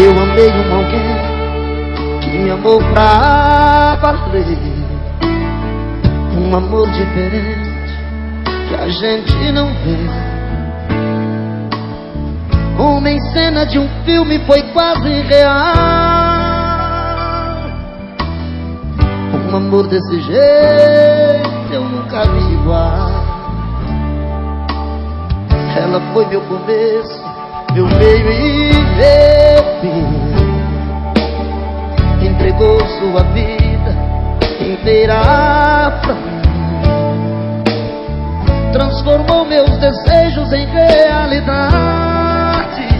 Eu amei um alguém que me amou pra valer. Um amor diferente que a gente não vê. Uma em cena de um filme foi quase real. Um amor desse jeito eu nunca vi igual. Ela foi meu começo, meu meio e meu fim. Entregou sua vida inteira pra mim. Transformou meus desejos em realidade.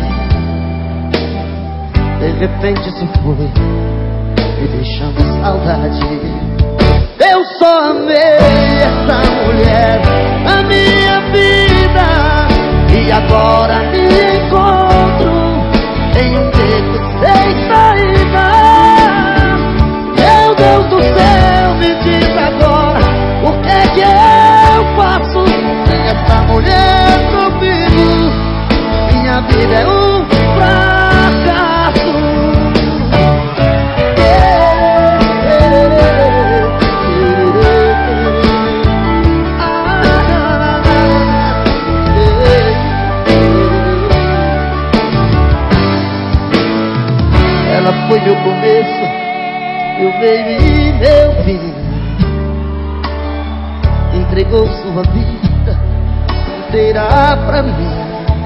De repente se foi, me deixando saudade. Eu só amei essa mulher na minha vida, e agora me encontro em um beco sem saída. Meu Deus do céu, me diz agora, o que é que eu faço sem essa mulher comigo? Minha vida é um fracasso. Ela foi meu começo, meu meio e meu fim. Entregou sua vida inteira pra mim.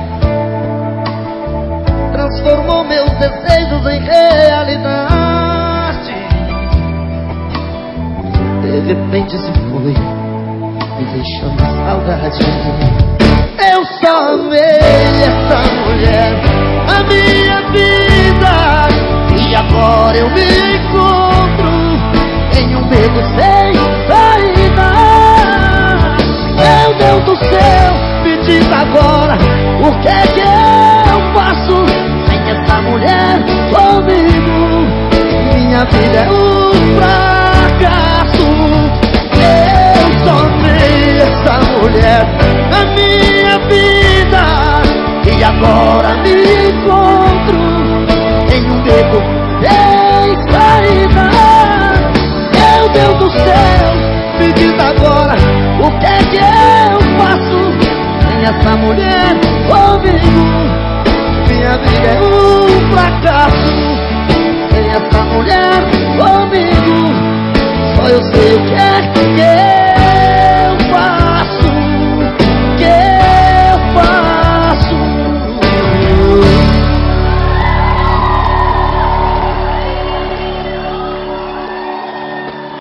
Transformou meus desejos em realidade. De repente se foi, me deixando saudade. Eu só amei essa mulher na minha vida, e agora eu me encontro em um beco sem saída. Meu Deus do céu, me diz agora, o que é que eu faço sem essa mulher comigo? Minha vida é um fracasso. Eu só amei essa mulher na minha vida, e agora me encontro em um beco sem saída. Meu Deus do céu, me diz agora, o que é que eu faço sem essa mulher